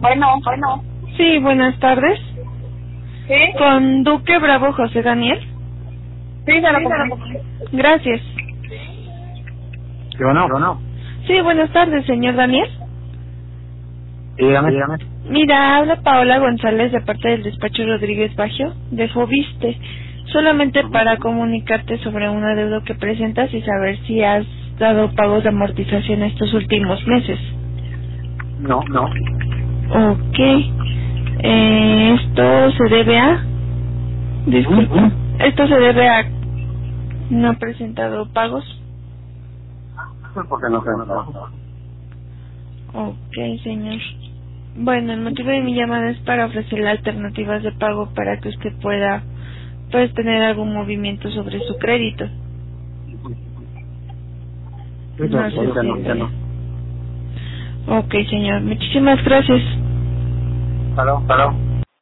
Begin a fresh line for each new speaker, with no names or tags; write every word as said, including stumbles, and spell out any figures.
Bueno, bueno.
Sí, buenas tardes.
¿Sí?
Con Duque Bravo José Daniel.
Sí, se lo comunico.
Gracias.
¿Sí o no? ¿Sí o no?
Sí, buenas tardes, señor Daniel.
Sí, dígame. dígame.
Mira, habla Paola González de parte del despacho Rodríguez Baggio de Fobiste. Solamente para comunicarte sobre un adeudo que presentas y saber si has dado pagos de amortización estos últimos meses.
No, no.
Ok. Eh, esto se debe a... Disculpa. Esto se debe a... No ha presentado pagos.
Porque no sé. No.
Ok, señor. Bueno, el motivo de mi llamada es para ofrecerle alternativas de pago para que usted pueda, pues, tener algún movimiento sobre su crédito.
Sí,
No sé
ahorita
si...
no, ahorita no.
Ok, señor. Muchísimas gracias.
Hasta luego. Hasta luego.